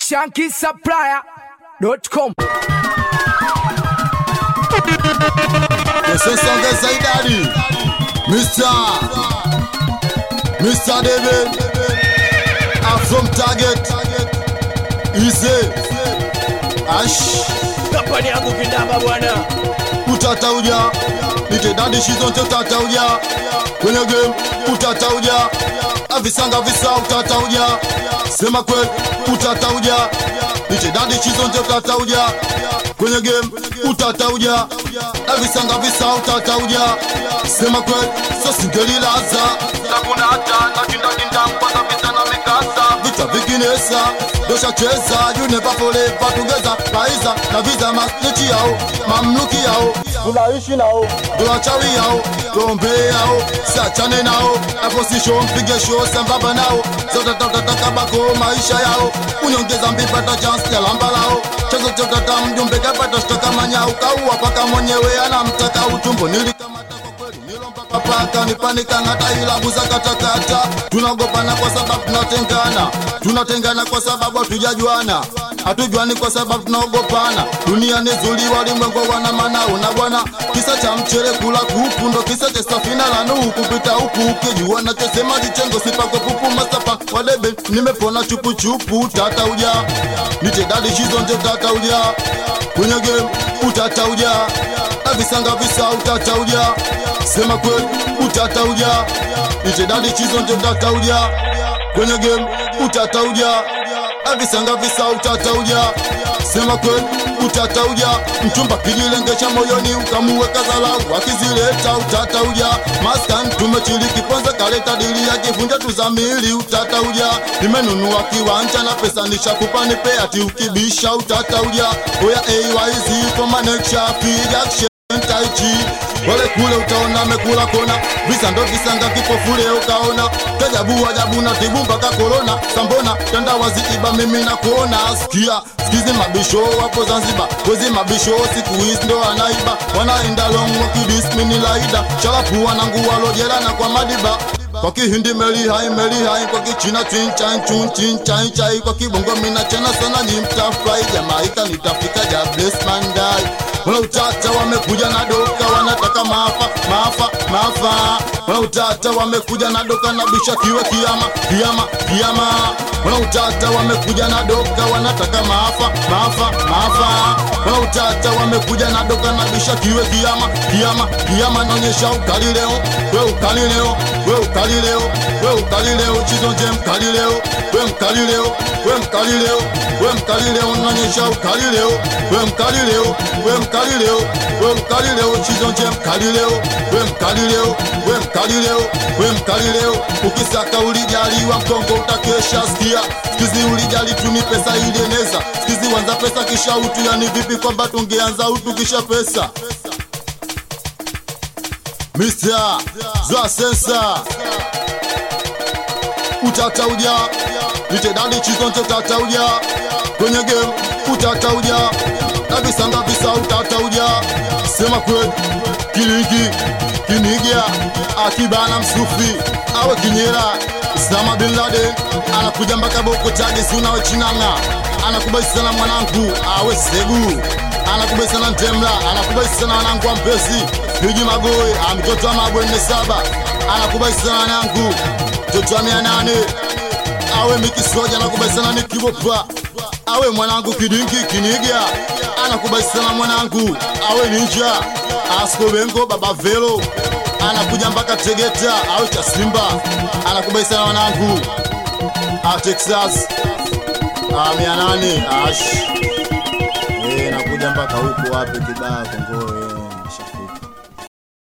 ShankySupplier.com. Yes, yes, song is Daddy. Mr. David. I'm from Target. Easy. Ash. Kampani yangu kindamba bwana. Utata uja. Nite Daddy Shizonte utata uja. Kwenye game utata uja. Avisanga visa utata uja. Sema kweli utata uja. Nite Daddy Shizonte utata uja. Kwenye game utata uja. Avisanga visa utata uja. Sema kweli so singeli laza. Takuna hata na kinda mpaka vita na mikasa. Vita vikinesa dosha cheza. You never forever together. Paiza na visa masnichi yao. Mamluki yao. Tunaishi nao. Tuwachawi yao. Tuombe yao. Siachane nao. Aposisho mpige show sambaba nao. Zote tataka bako maisha yao. Unyongeza mbipata chance ya lamba lao. Chazo chotata mjumbe kapata shtaka manyao. Kauwa paka mwenyewe anamtaka utumbo nilikamata kwa kweli nilomba papaka nipanika ngata ila buza katakata. Tunagopana kwa sababu tunatengana kwa sababu hatujajuana. Hatujuani kwa sababu tunaogopana. Dunia ni zuri walimwengo wana manao na bwana. Kisa cha mchele kula kuku ndo kisa cha safina la Nuhu kupita huku ukijua nachosema jichengo sipako pupu masapa wadebe nimepona chupu chupu utata uja. Nite Daddy Shizonte utata uja. Kwenye game utata uja. Avisanga visa utata uja. Sema kweli utata uja. Nite Daddy Shizonte utata uja. Kwenye game utata uja. Avisanga visa utata uja. Sema kweli utata uja. Mchumba kijilengesha moyoni ukamuweka zalau. Akizileta utata uja. Maskan tumechiliki ponza kaleta dili ya kifunja tuzamili utata uja. Nimenunua kiwanja na pesa nishakupa nipe ati ukibisha utata uja. Oya AYZ for my nature feed action taichi. Wale kule utaona mekula kona. Visa ndo visanga kipofule ukaona. Tajabu wajabu na tibu mpaka korona. Sambona tanda waziiba mimi na kuona. Sikia sikizi mabisho wapo Zanzibar. Wezi mabisho siku hizi ndo anaiba. Wanaenda long wakidis mini laida. Chalapu wanangu walojera na kwa madiba. Kwa kihindi meli hai kwa kichina chinchan chai kwa kibongo mina chana sana nyimtafai Jamaika nitafika ja bless mandai. Wala utata wamekuja na doka wanataka maafa. Wala utata wamekuja na doka na bisha kiwe kiyama. Wala utata wamekuja na doka wanataka maafa. Wala utata wamekuja na doka na bisha kiwe kiyama. Naonyesha ukali leo. We ukali leo Shizonte mkali leo. We mkali leo naonyesha ukali leo. We mkali leo Shizonte mkali leo. We mkali leo ukisaka ulijaliwa mkongo utakesha. Sikia sikizi ulijali tuni pesa ilieneza. Sikizi wanza pesa kisha utu yani vipi kwamba tungeanza utu kisha pesa. Mr. Zwa Sensa utata uja. Nite Daddy Shizonte utata uja. Kwenye game utata uja. Avisanga visa utata uja. Sema kweli Kiliki Kinigia Akibana Msufi awe Kinyera Osama Bin Laden anakuja mpaka Boko Chage suna we Chinanga. Anakubali sana mwanangu awe Segu. Anakubali sana Ntemla. Anakubali sana wanangu wa Mpesi Hiji Magoe mtoto wa Mabwe 47. Anakubali sana wanangu mtoto wa 800 awe Miki Soja. Anakubali sana Nikibopa awe mwanangu Kidinki Kinigia. Anakubali sana mwanangu awe Ninja Asko Bengo Baba Velo. Anakuja mpaka Tegeta awe cha Simba. Anakubali sana wanangu Texas 800 nakuja mpaka huko wapi Kibaa Kongoe.